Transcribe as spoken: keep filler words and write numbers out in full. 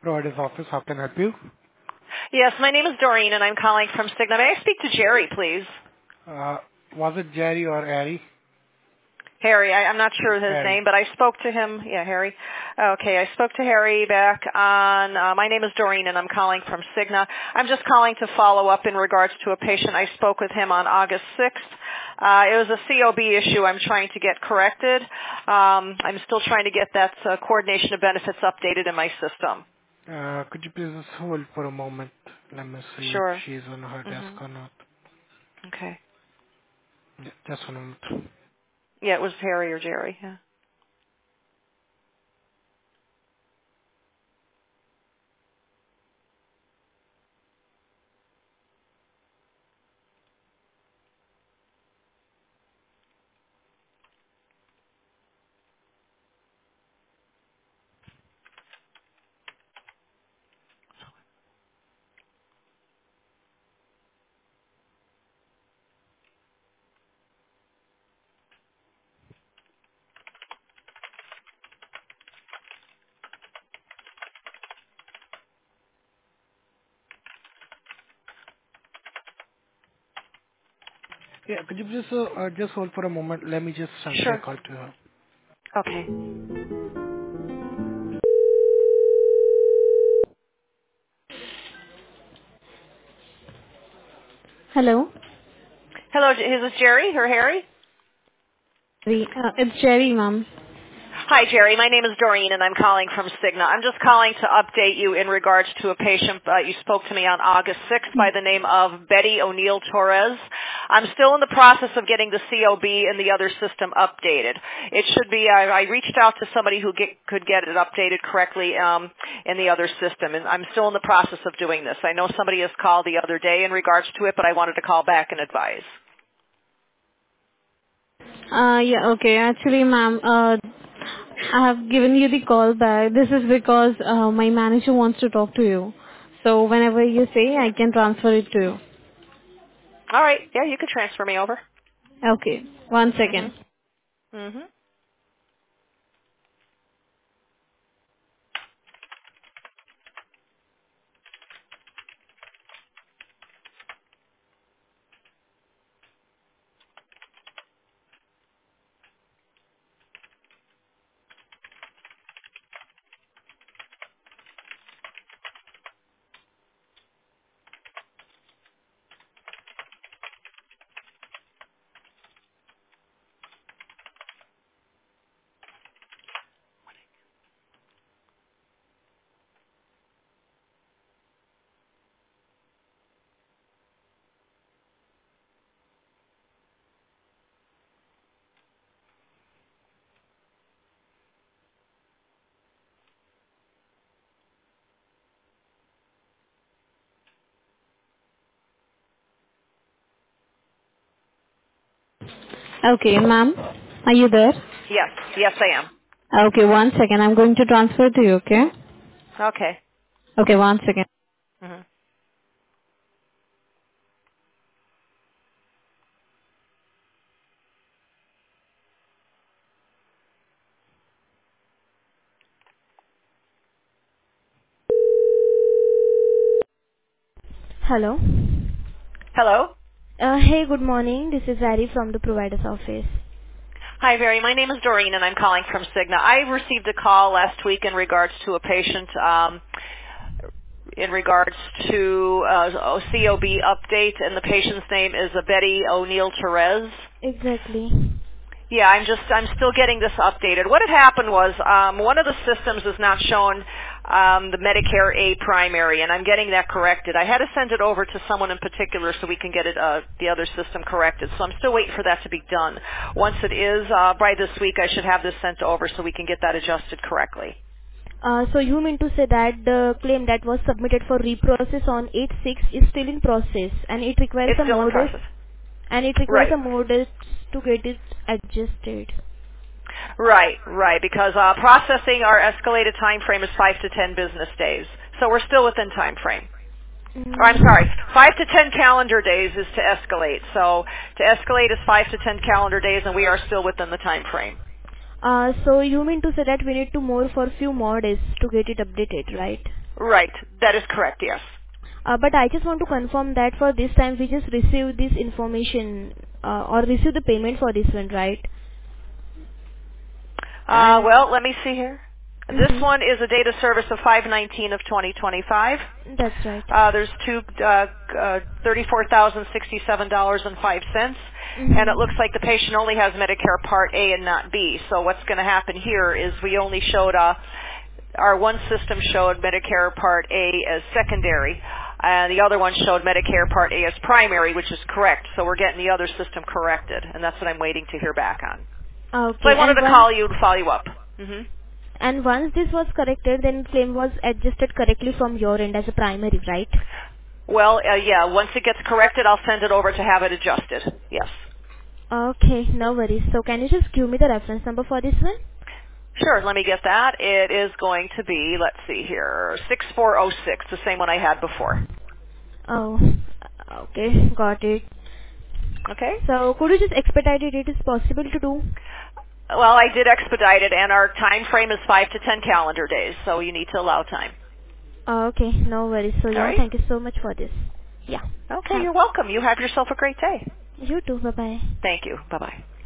Provider's office, how can I help you? Yes, my name is Doreen, and I'm calling from Cigna. May I speak to Jerry, please? Uh, was it Jerry or Harry? Harry, I, I'm not sure of his Harry. name, but I spoke to him. Yeah, Harry. Okay, I spoke to Harry back on, uh, my name is Doreen, and I'm calling from Cigna. I'm just calling to follow up in regards to a patient. I spoke with him on August sixth. Uh, it was a C O B issue I'm trying to get corrected. Um, I'm still trying to get that uh, coordination of benefits updated in my system. Uh, could you please just hold for a moment? Let me see if Sure. she's on her desk hmm or not. Okay. Yeah, just one moment. Yeah, it was Harry or Jerry. Yeah. Yeah, could you please uh, uh, just hold for a moment? Let me just transfer a Sure. call to her. Okay. Hello. Hello, is this Jerry or Harry? Jerry. Uh, it's Jerry, ma'am. Hi, Jerry. My name is Doreen, and I'm calling from Cigna. I'm just calling to update you in regards to a patient. Uh, you spoke to me on August sixth by the name of Betty O'Neill Torres. I'm still in the process of getting the C O B and the other system updated. It should be, I, I reached out to somebody who get, could get it updated correctly um, in the other system, and I'm still in the process of doing this. I know somebody has called the other day in regards to it, but I wanted to call back and advise. Uh, yeah, okay. Actually, ma'am, uh, I have given you the call back. This is because uh, my manager wants to talk to you. So whenever you say, I can transfer it to you. All right. Yeah, you can transfer me over. Okay. One second. Mm-hmm. Mm-hmm. Okay, ma'am. Are you there? Yes. Yes, I am. Okay, one second. I'm going to transfer to you, okay? Okay. Okay, one second. Mm-hmm. Hello. Hello. Uh, hey, good morning. This is Ari from the provider's office. Hi, Barry. My name is Doreen, and I'm calling from Cigna. I received a call last week in regards to a patient um, in regards to uh, a C O B update, and the patient's name is uh, Betty O'Neill Torres. Exactly. Yeah, I'm just I'm still getting this updated. What had happened was um, one of the systems is not showing um, the Medicare A primary, and I'm getting that corrected. I had to send it over to someone in particular so we can get it uh, the other system corrected. So I'm still waiting for that to be done. Once it is uh, by this week, I should have this sent over so we can get that adjusted correctly. Uh, so you mean to say that the claim that was submitted for reprocess on eight six is still in process and it requires It's a still in more days process. and it requires Right. a more days to get it adjusted. Right, right, because uh, processing our escalated time frame is five to ten business days. So we're still within time frame. Or I'm sorry, Mm, five to ten calendar days is to escalate. So to escalate is five to ten calendar days, and we are still within the time frame. uh, so you mean to say that we need to more for few more days to get it updated, right? Right. That is correct, yes. Uh, but I just want to confirm that for this time we just received this information uh, or received the payment for this one, right? Uh, well, let me see here. Mm-hmm. This one is a date of service of five nineteen of twenty twenty-five. That's right. Uh, there's two uh, uh, thirty-four thousand sixty-seven dollars and five cents, Mm-hmm. and it looks like the patient only has Medicare Part A and not B. So what's going to happen here is we only showed uh, our one system showed Medicare Part A as secondary, and the other one showed Medicare Part A as primary, which is correct. So we're getting the other system corrected, and that's what I'm waiting to hear back on. Okay. So I wanted and to once, call you and follow you up. Mm-hmm. And once this was corrected, then claim was adjusted correctly from your end as a primary, right? Well, uh, yeah, once it gets corrected, I'll send it over to have it adjusted. Yes. Okay, no worries. So can you just give me the reference number for this one? Sure, let me get that. It is going to be, let's see here, six four zero six, the same one I had before. Oh, okay, got it. Okay? So could you just expedite it? It is possible to do? Well, I did expedite it, and our time frame is five to ten calendar days, so you need to allow time. Okay, no worries. So yeah, right. thank you so much for this. Yeah. Okay, you're welcome. You have yourself a great day. You too. Bye-bye. Thank you. Bye-bye.